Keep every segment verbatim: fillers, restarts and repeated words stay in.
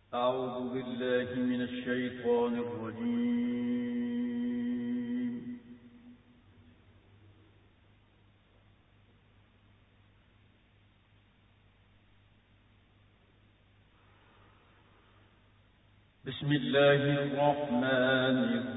أعوذ بالله من الشيطان الرجيم. بسم الله الرحمن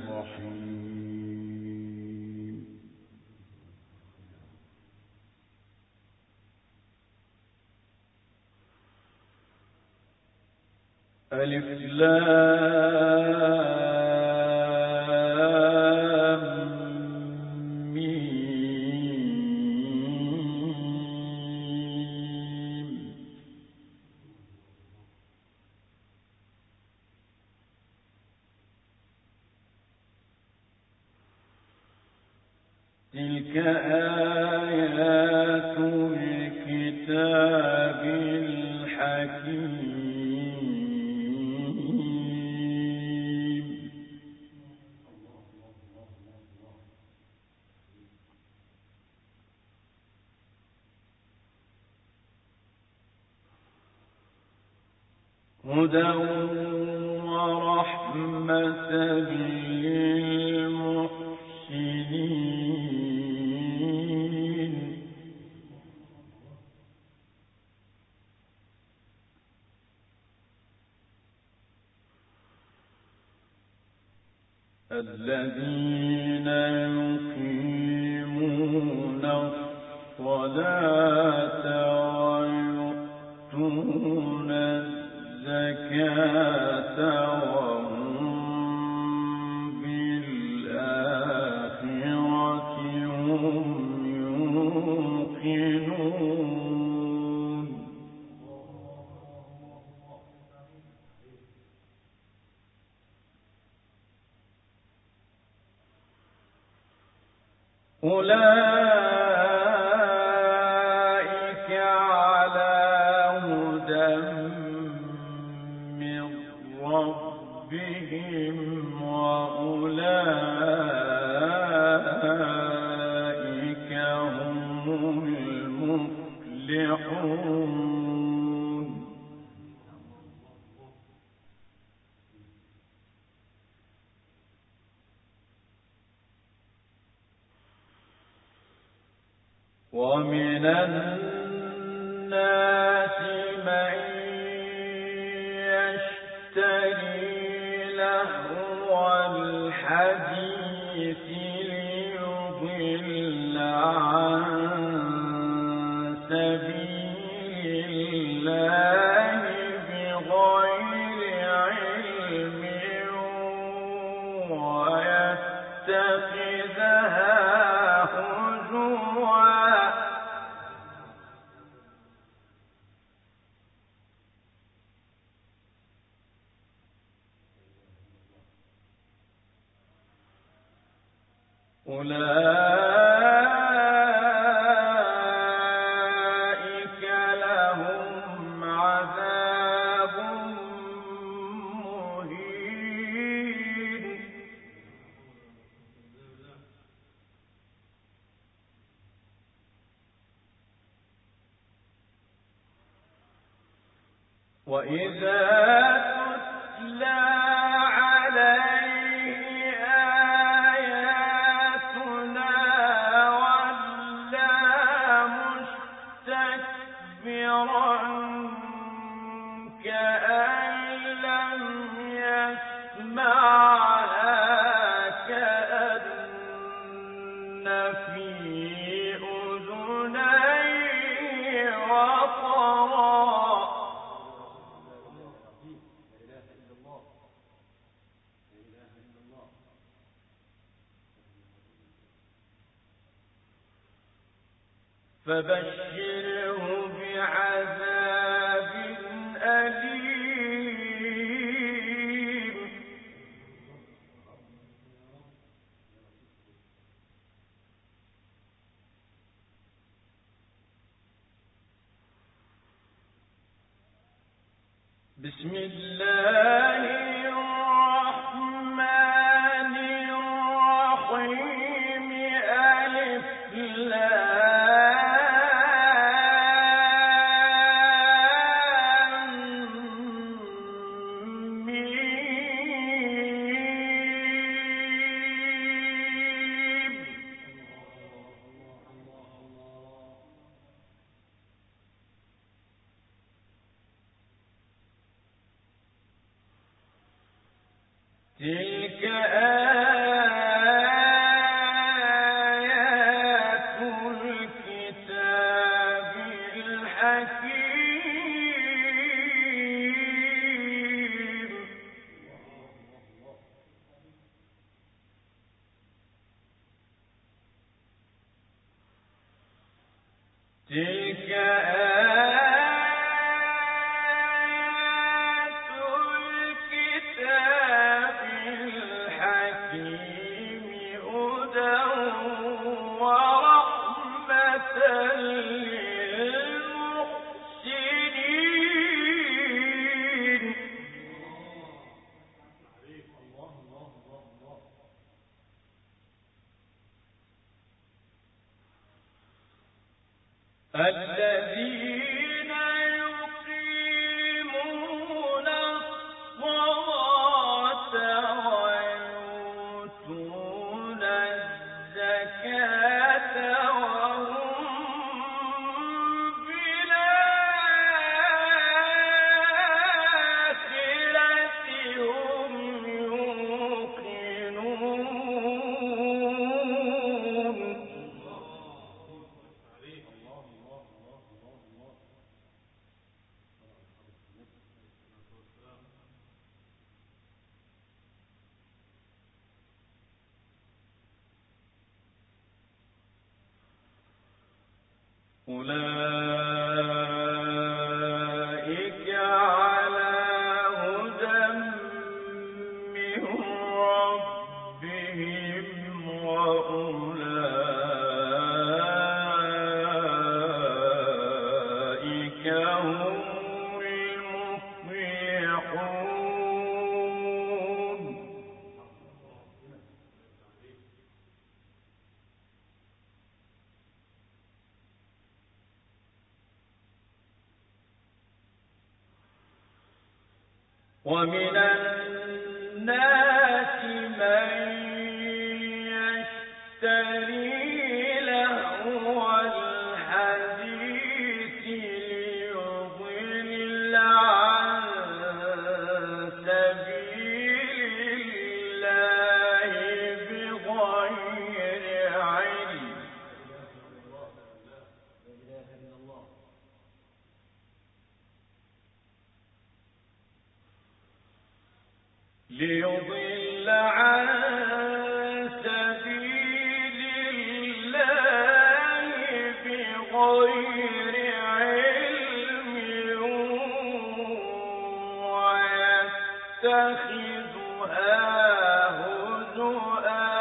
الرحيم. ألف لام ميم. تلك آيات الكتاب الحكيم. هدى ورحمة للمحسنين. الذين يقيمون الصلاة ويؤتون الزكاة وهم بالآخرة هم يوقنون. أولئك على هدى من ربهم وأولئك هم المفلحون. ومن الناس من يشتري لهو الحديث ليضل عن سبيل الله بغير علم ويتخذها هزوا. أولئك لهم عذاب مهين. وإذا تتلى عليه آياتنا ولى مستكبرا كأن لم يسمعها كأن في أذنيه وقرا. فبشره بعذاب أليم. بسم الله الرحمن الرحيم. ألف لام تلك آيات الكتاب الحكيم تلك آيات الكتاب الحكيم هدى ورحمة للمحسنين الذين يقيمون الصلاة ويؤتون الزكاة وهم بالآخرة هم يوقنون أولئك على هدى من ربهم وأولئك هم المفلحون ومن الناس من يشتري لهو الحديث ليضل عن سبيل الله بغير علم ليضل عن سبيل الله بغير علم ويتخذها هزؤا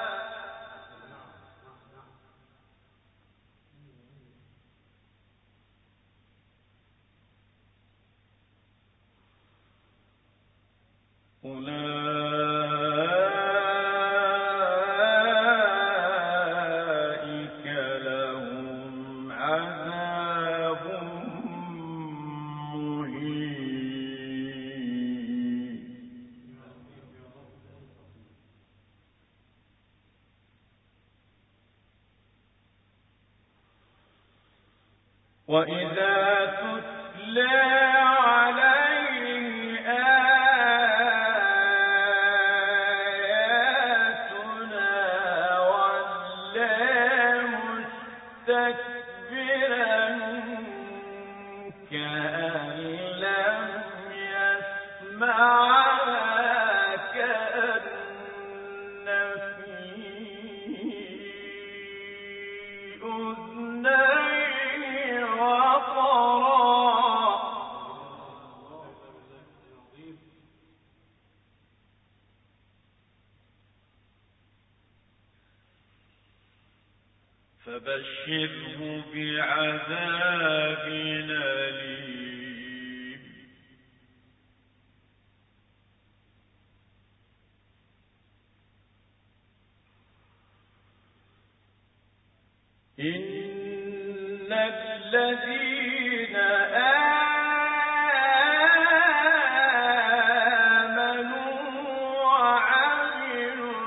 أولئك لهم عذاب مهين وإذا تتلى عليه آياتنا ولى مستكبرا كأن لم يسمعها كأن في أذنيه وقرا فبشره بعذاب أليم إن الذين آمنوا وعملوا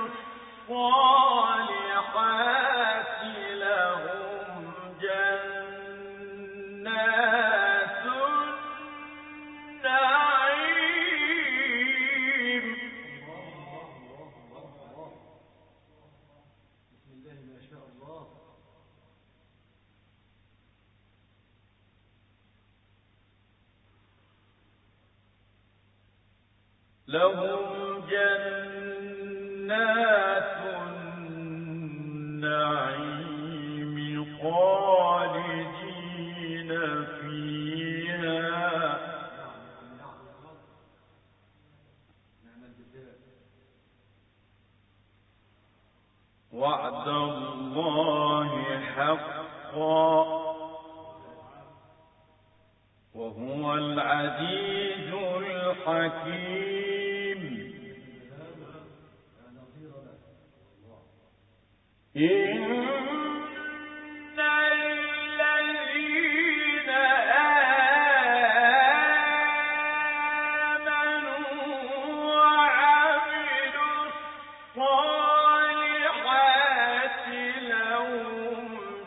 الصالحات لهم جنات النعيم لهم جنات النعيم خالدين فيها وعد الله حقا وهو العزيز الحكيم إن الذين آمنوا وعملوا الصالحات لهم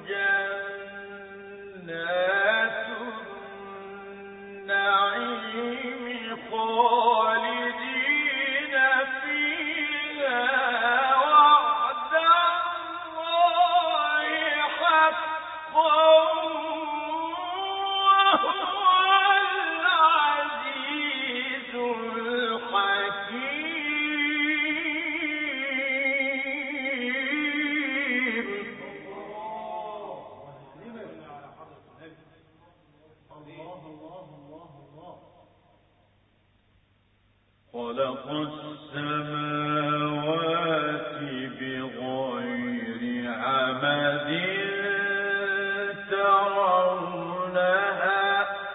جنات النعيم خالدين فيها وعد الله حقا وهو العزيز الحكيم خلق السماوات بغير عمد ترونها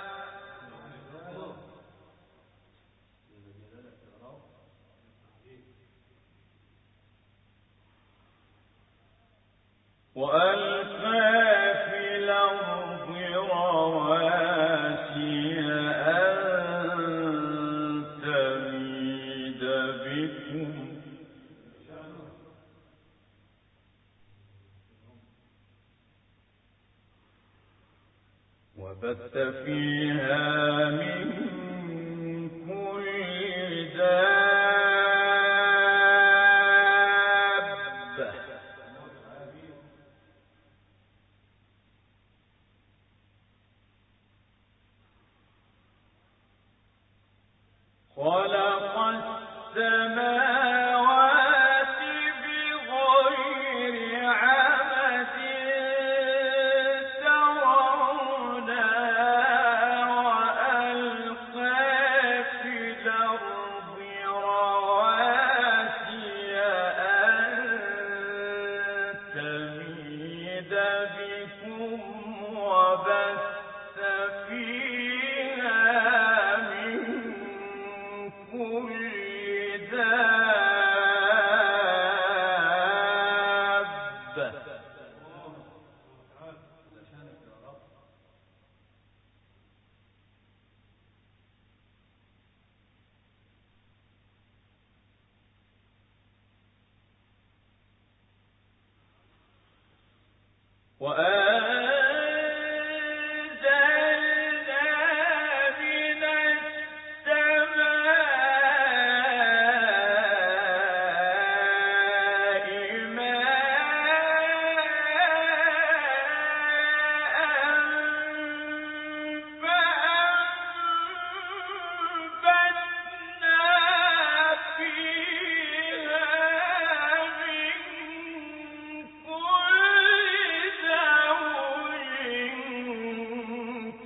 وألقى في الأرض رواسي أن تميد بكم وبث فيها من كل دابة خلق السماوات بغير عمد ترونها وألقى في الأرض رواسي أن تميد بكم وبث فيها من كل دابة وأنزلنا من السماء ماء فأنبتنا فيها من كل زوج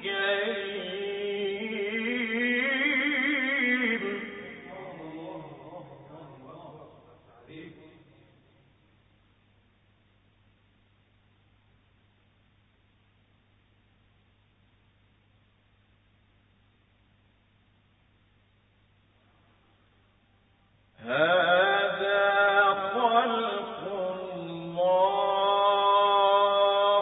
كريم هذا خلق الله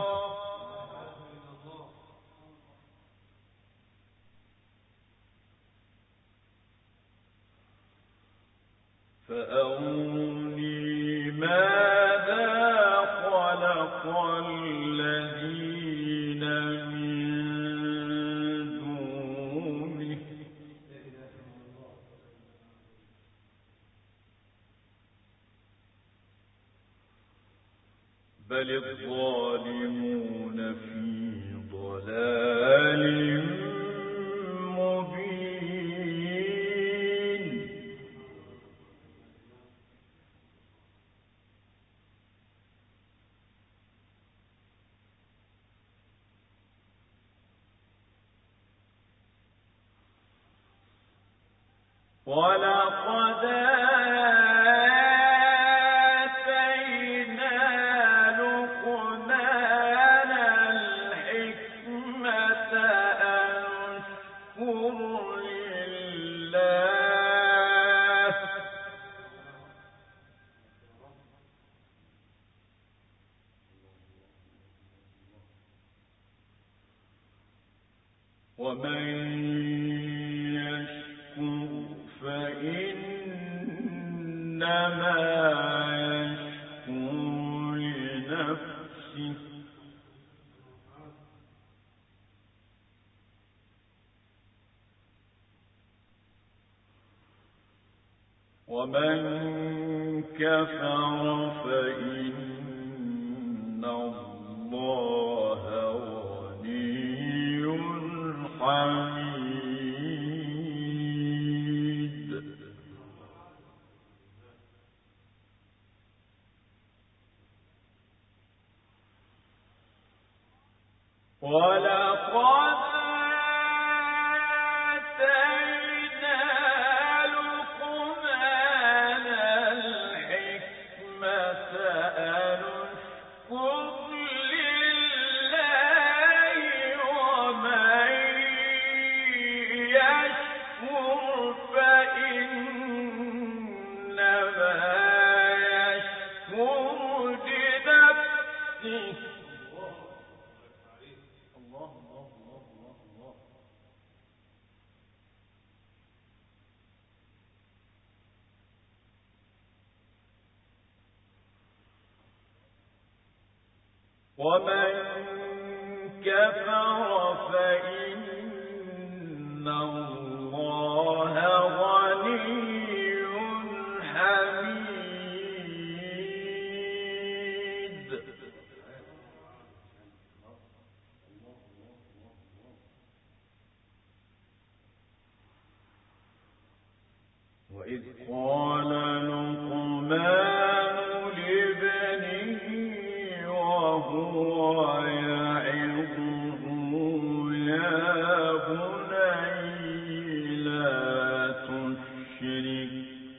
فأروني ماذا خلق الذين من دونه بل الظالمون في ضلال مبين ولقد آتينا لقمان الحكمة أن اشكر لله ومن يشكر فإنما يشكر لنفسه ومن كفر فإن الله غني حميد ولقد آتينا لقمان الحكمة أن اشكر لله ومن يشكر فإنما يشكر لنفسه ومن كفر فإن الله غني حميد وإذ قال لقمان لابنه وهو يعظه يا بني لا تشرك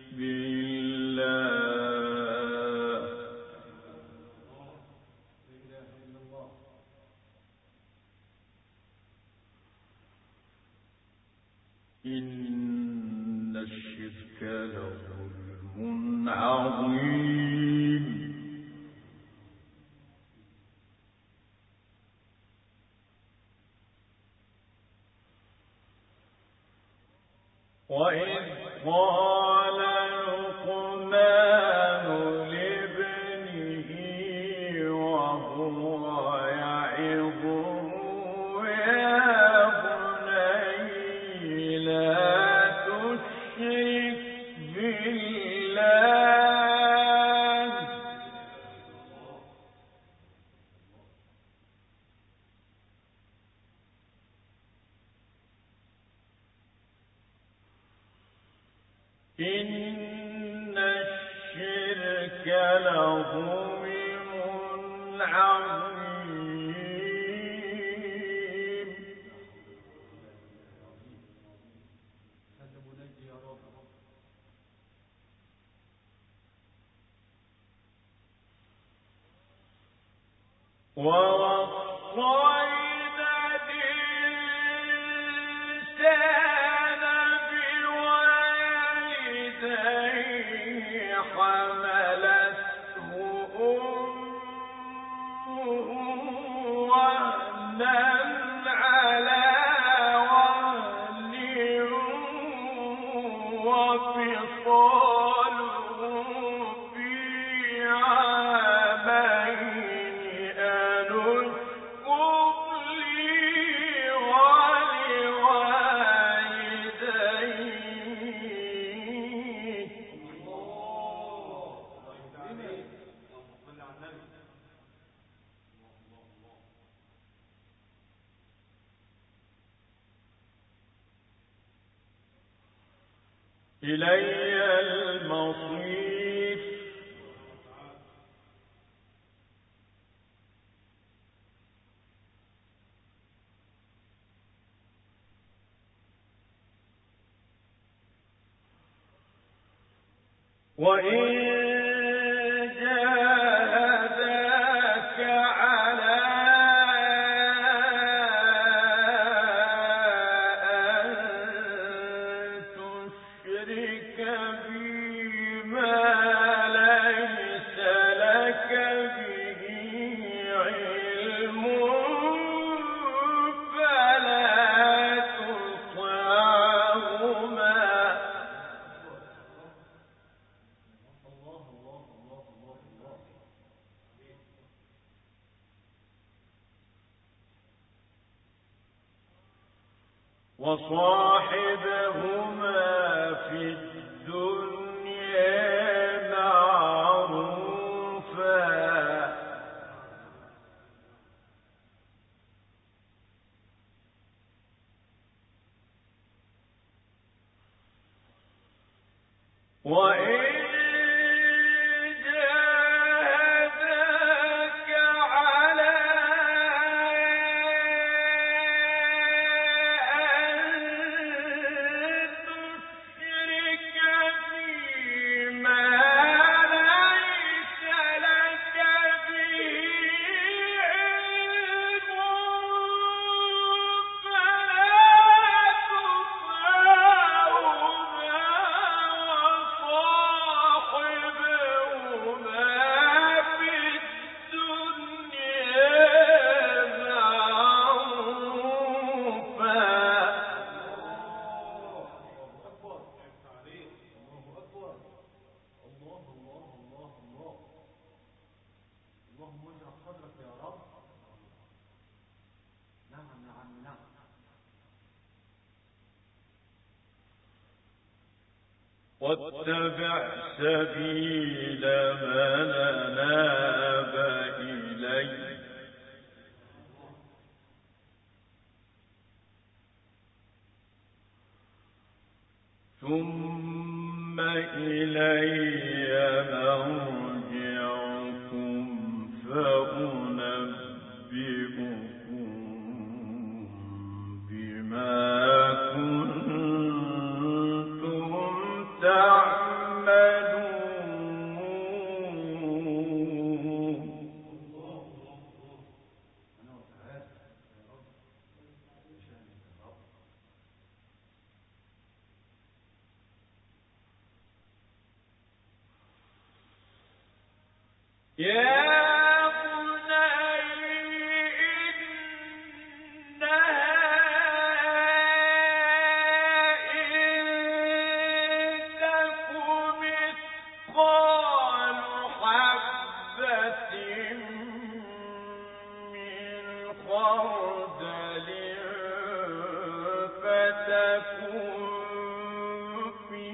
بالله إن الشرك لظلم عظيم وإذ قال لقمان لابنه وهو يعظه يا بني لا تشرك بالله إن الشرك لظلم عظيم ووصينا الإنسان بوالديه حملته أمه وهنا على وهن وفصاله في عامين أن اشكر لي ولوالديك إلي المصير وإن جاهداك على أن تشرك بي ما ليس لك به علم فلا تطعهما وصاحبهما في الدنيا معروفا وإن جاهداك على واتبع سبيل من أناب إلي ثم إلي مرجعكم فأنبئكم بما يا بني إنها إن تك مثقال حبة من خردل فتكن في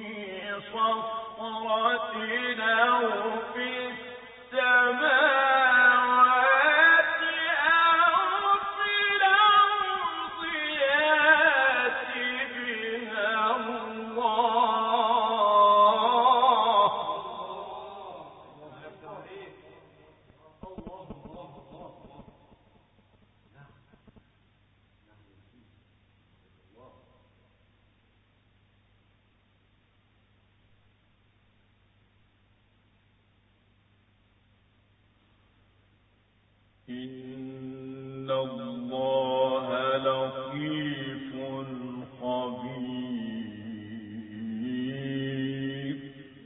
صخرة أو في السماوات أو في الأرض يأت بها الله إن الله لطيف خبير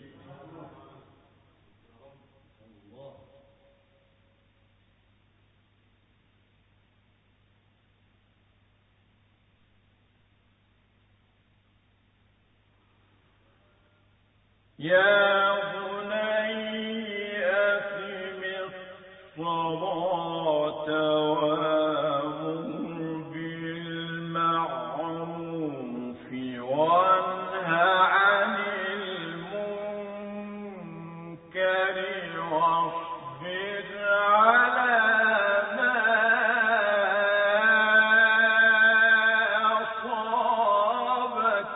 يا بني أقم الصلاة وأمر بالمعروف وانه عن المنكر واصبر على ما أصابك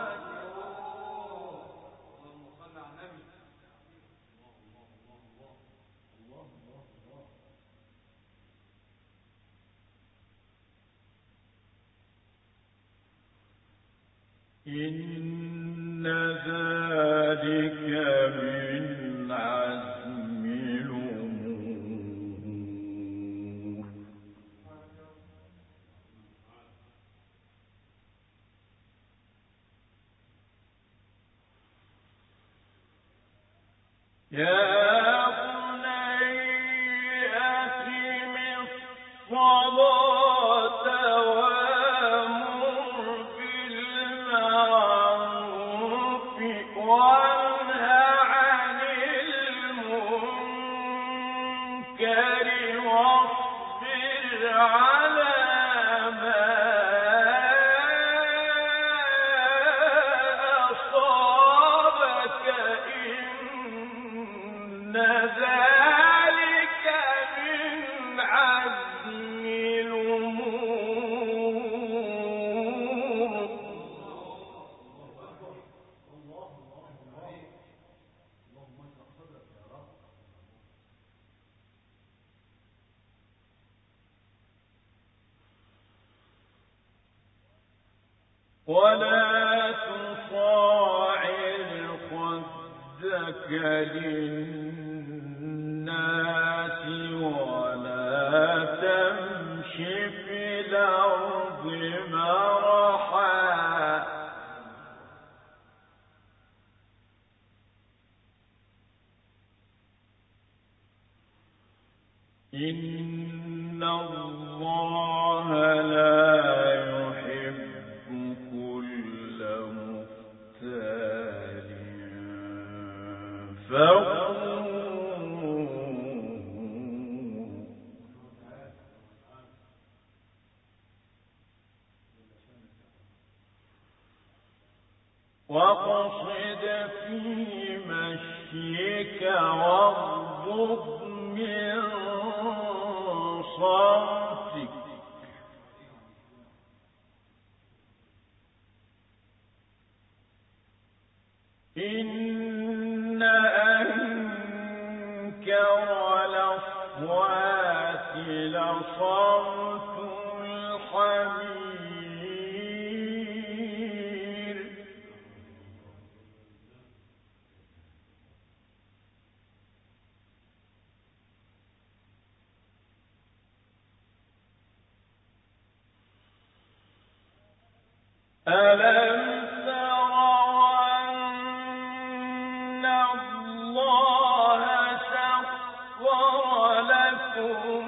إن ذلك من يا بني أقم الصلاة وأمر بالمعروف وانه عن المنكر واصبر على ما أصابك إن ذلك من عزم الأمور. ولا تصاعر خدك للناس ولا تمش في الأرض مرحا إن الله لا يحب كل مختال فخور. واقصد في مشيك واغضض من صوتك إن أنكر الأصوات لصوت الحمير. ألم تروا أن الله سخر لكم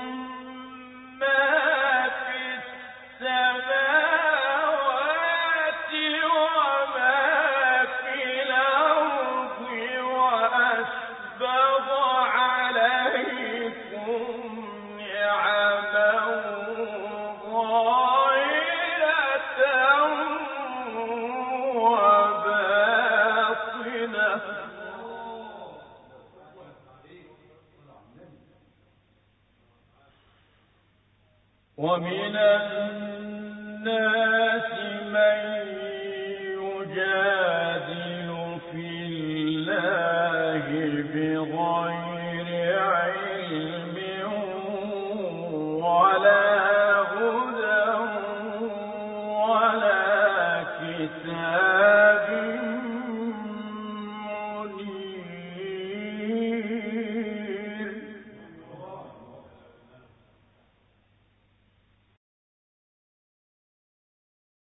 ما في السماوات وما في الأرض وأسبغ عليكم نعمه ومن الناس من